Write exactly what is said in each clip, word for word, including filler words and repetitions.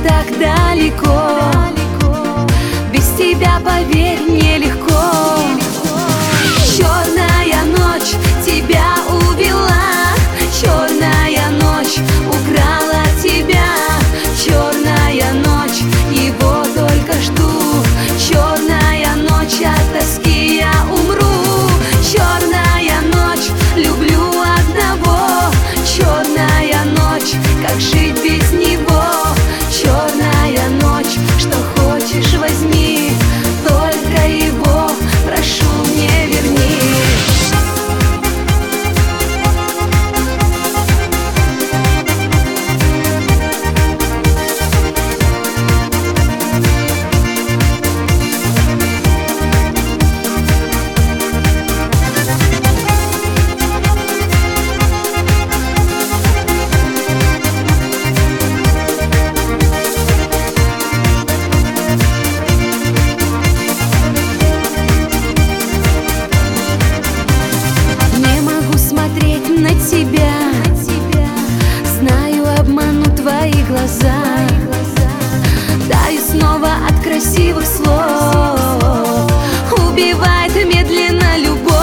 так далеко. Без тебя, поверь, нелегко. Черная ночь тебя увела, черная ночь украла тебя. Черная ночь, его только жду. Черная ночь, от тоски я умру. Черная ночь, люблю одного. Черная ночь, как жить без него? Черная ночь, что хочешь возьми, только его прошу мне верни. На тебя, знаю, обману твои глаза. Таю снова от красивых слов, убивает медленно любовь.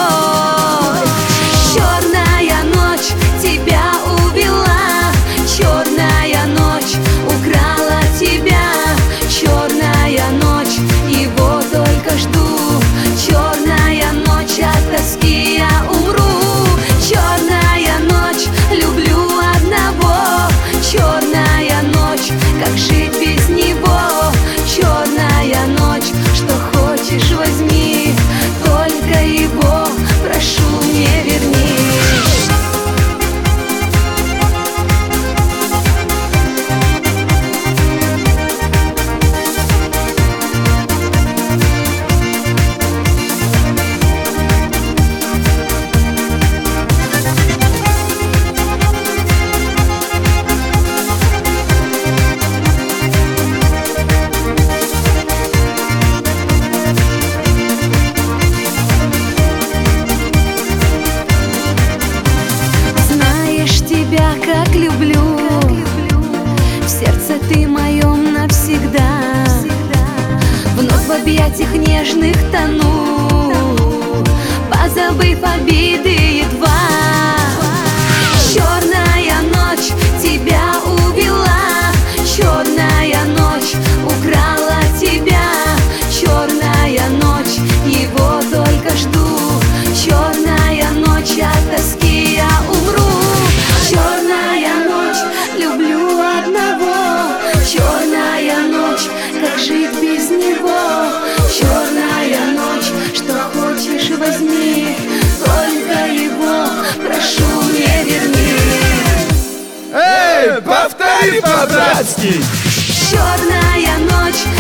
Черная ночь тебя увела, черная ночь украла тебя. Черная ночь, его только жду. Черная ночь, от тоски я умру. Черная ночь, люблю одного. Черная ночь, как жить без него? Черная ночь, что хочешь возьми, только его прошу мне верни. Как люблю, в сердце ты моем навсегда. Вновь в объятиях нежных тону, позабыв обиды едва. Черная ночь тебя увела, черная ночь украла тебя. Черная ночь, его только жду. Черная ночь, от тоски я умру. Черная ночь, люблю одного. Черная ночь, как жить без него? Черная ночь, что хочешь возьми, только его прошу мне верни. Эй, повтори по-братски! Черная ночь